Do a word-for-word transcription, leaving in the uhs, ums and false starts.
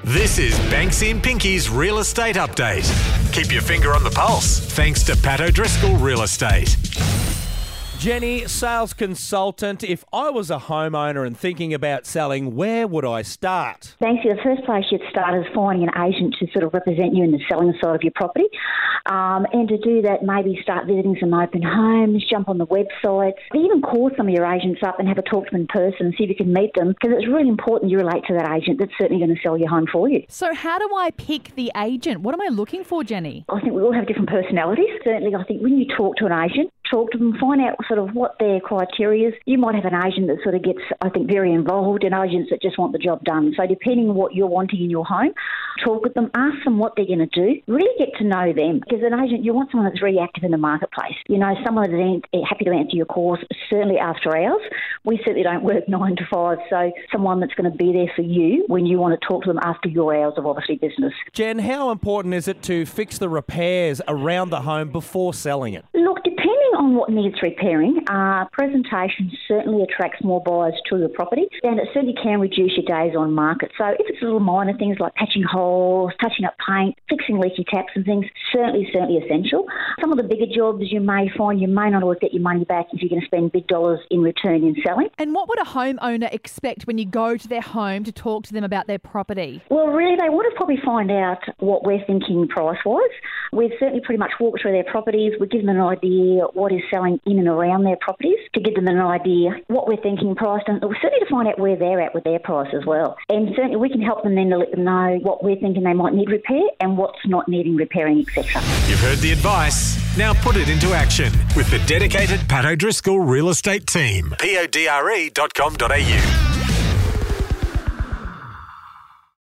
This is Banksy and Pinky's Real Estate Update. Keep your finger on the pulse, thanks to Pat O'Driscoll Real Estate. Jenny, sales consultant. If I was a homeowner and thinking about selling, where would I start? Banksy, the first place you'd start is finding an agent to sort of represent you in the selling side of your property. Um, and to do that, maybe start visiting some open homes, jump on the website, even call some of your agents up and have a talk to them in person and see if you can meet them, because it's really important you relate to that agent that's certainly going to sell your home for you. So how do I pick the agent? What am I looking for, Jenny? I think we all have different personalities. Certainly, I think when you talk to an agent, talk to them, find out sort of what their criteria is. You might have an agent that sort of gets, I think, very involved, and agents that just want the job done. So depending on what you're wanting in your home, talk with them, ask them what they're going to do, really get to know them. Because an agent, you want someone that's very active in the marketplace. You know, someone that's happy to answer your calls, certainly after hours. We certainly don't work nine to five, so someone that's going to be there for you when you want to talk to them after your hours of obviously business. Jen, how important is it to fix the repairs around the home before selling it? Look, depending on what needs repairing, uh, presentation certainly attracts more buyers to the property, and it certainly can reduce your days on market. So if it's little minor things like patching holes, touching up paint, fixing leaky taps and things, certainly, certainly essential. Some of the bigger jobs you may find you may not always get your money back if you're going to spend big dollars in return in selling. And what would a homeowner expect when you go to their home to talk to them about their property? Well, really, they want to probably find out what we're thinking price-wise. We've certainly pretty much walked through their properties. We give them an idea what is selling in and around their properties to give them an idea what we're thinking priced, and certainly to find out where they're at with their price as well. And certainly we can help them then to let them know what we're thinking they might need repair and what's not needing repairing, et cetera. You've heard the advice. Now put it into action with the dedicated Pat O'Driscoll Real Estate Team. P O D R E dot com dot A U.